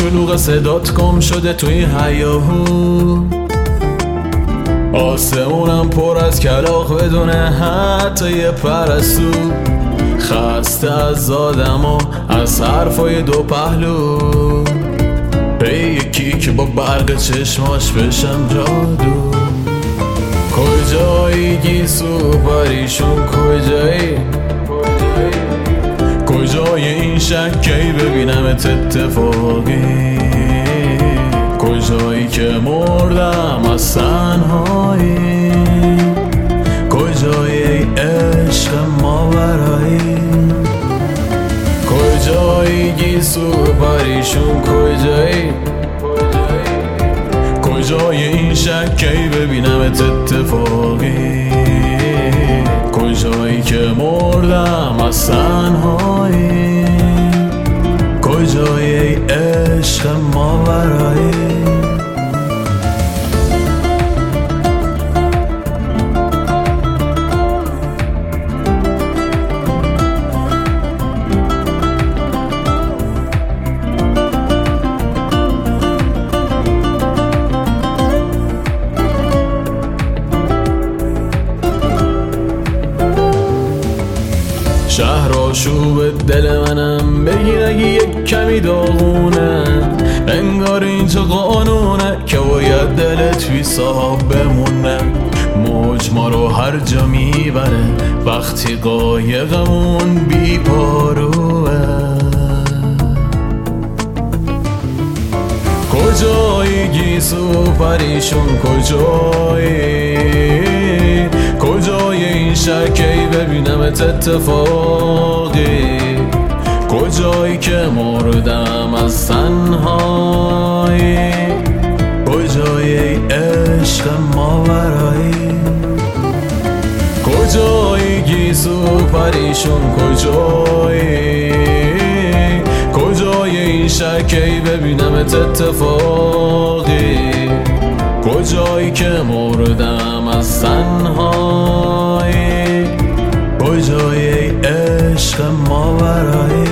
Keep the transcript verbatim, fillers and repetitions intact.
شلوغ صدات گم شده توی هیاهو، آسمونم پر از کلاغ بدونه حتی یه پرستو. خسته از آدم و از حرفای دو پهلو، به یکی که با برق چشماش بشم جادو. کجایی گیسو پریشون، کجایی کجای این شکی ببینمت اتفاقی، کجایی که مردم از تنهایی، کجایی ای عشق ماورایی. کجایی گیسو پریشون، کجایی کجای این شکی ببینمت اتفاقی، کجایی که مردم از تنهایی، کجایی ای عشق ماورایی. شهر آشوب دل منم بگیر اگه یک کمی داغونه، انگار اینجا قانونه که باید دلت بی صاحب بمونه. موج ما رو هر جا میبره وقتی قایقمون بی پاروه. کجایی گیسو پریشون، کجایی کجای این شکی ببینمت اتفاقی، کجایی که مردم از تنهایی، کجای ای عشق ماورایی. کجایی گیسو پریشون، کجایی کجای این شکی ببینمت اتفاقی، کجایی که مردم از تنهایی، کجای ای عشق ماورایی.